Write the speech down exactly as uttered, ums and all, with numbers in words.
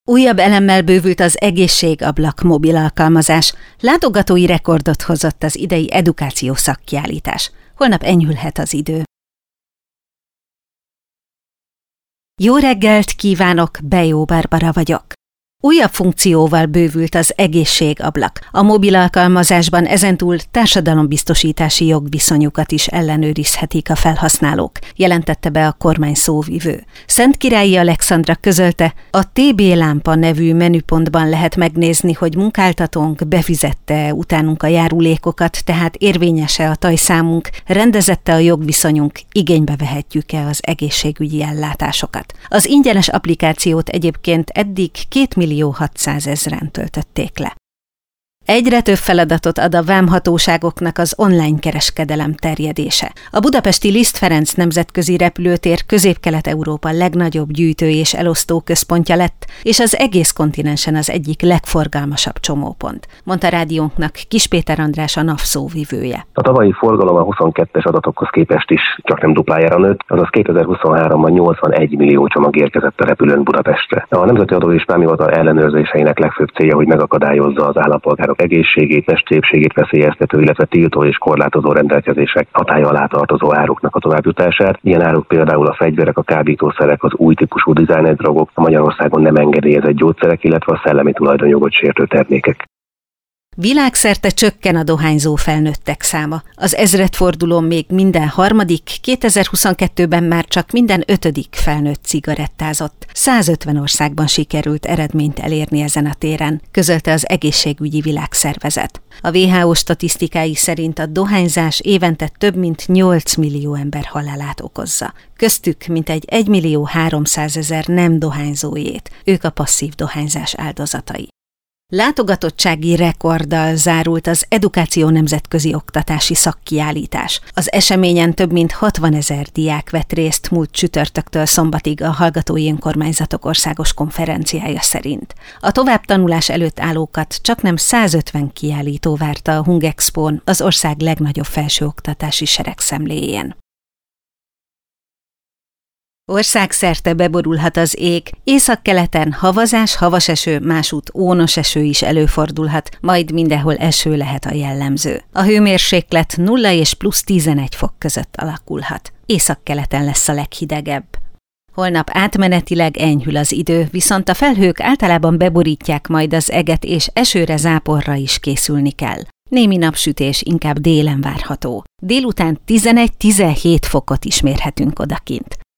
Újabb elemmel bővült az egészségablak mobil alkalmazás. Látogatói rekordot hozott az idei edukáció szakkiállítás. Holnap enyhülhet az idő. Jó reggelt kívánok, Bejó Barbara vagyok. Újabb funkcióval bővült az egészségablak. A mobil alkalmazásban ezentúl társadalombiztosítási jogviszonyukat is ellenőrizhetik a felhasználók, jelentette be a kormány szóvivő. Szentkirályi Alexandra közölte, a té bé lámpa nevű menüpontban lehet megnézni, hogy munkáltatónk befizette utánunk a járulékokat, tehát érvényes-e a tajszámunk, rendezette a jogviszonyunk, igénybe vehetjük-e az egészségügyi ellátásokat. Az ingyenes applikációt egyébként eddig két millió hatszázezren töltötték le. Egyre több feladatot ad a vámhatóságoknak az online kereskedelem terjedése. A budapesti Liszt Ferenc nemzetközi repülőtér Közép-Kelet-Európa legnagyobb gyűjtő- és elosztó központja lett, és az egész kontinensen az egyik legforgalmasabb csomópont, mondta rádiónknak Kiss Péter András, a NAV szóvivője. A tavalyi forgalom a huszonkettes adatokhoz képest is csak nem duplájára nőtt, azaz kétezer-huszonháromban nyolcvanegy millió csomag érkezett a repülőn Budapestre. A Nemzeti Adó és Vámhivatal ellenőrzéseinek legfőbb célja, hogy megakadályozza az állampolgárok egészségét, testépségét veszélyeztető, illetve tiltó és korlátozó rendelkezések hatálya alá tartozó áruknak a továbbjutását. Ilyen áruk például a fegyverek, a kábítószerek, az új típusú designer drogok, a Magyarországon nem engedélyezett gyógyszerek, illetve a szellemi tulajdonjogot sértő termékek. Világszerte csökken a dohányzó felnőttek száma. Az ezredfordulón még minden harmadik, kétezer-huszonkettőben már csak minden ötödik felnőtt cigarettázott. százötven országban sikerült eredményt elérni ezen a téren, közölte az Egészségügyi Világszervezet. A vé há ó statisztikái szerint a dohányzás évente több mint nyolc millió ember halálát okozza. Köztük mintegy egy millió háromszázezer nem dohányzójét, ők a passzív dohányzás áldozatai. Látogatottsági rekorddal zárult az Edukáció nemzetközi oktatási szakkiállítás. Az eseményen több mint hatvanezer diák vett részt múlt csütörtöktől szombatig a Hallgatói Önkormányzatok Országos Konferenciája szerint. A továbbtanulás előtt állókat csaknem százötven kiállító várta a Hungexpón, az ország legnagyobb felsőoktatási seregszemléjén. Országszerte beborulhat az ég, északkeleten havazás, havaseső, másút ónos eső is előfordulhat, majd mindenhol eső lehet a jellemző. A hőmérséklet nulla és plusz tizenegy fok között alakulhat. Északkeleten lesz a leghidegebb. Holnap átmenetileg enyhül az idő, viszont a felhők általában beborítják majd az eget, és esőre, záporra is készülni kell. Némi napsütés inkább délen várható. Délután tizenegy-tizenhét fokot is mérhetünk odakint.